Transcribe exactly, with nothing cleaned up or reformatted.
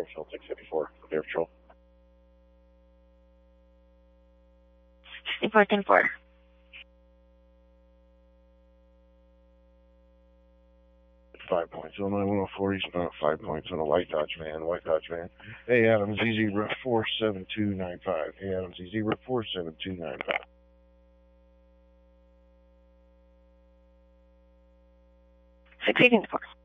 Springfield six fifty-four, Air Patrol. sixty-four ten four. Five points, Illinois one oh four eastbound, five points on a white Dodge van, white Dodge van. Hey Adams, Z Z rep four seven two nine five. Hey Adams, Z Z rep four seven two nine five. six eighteen four.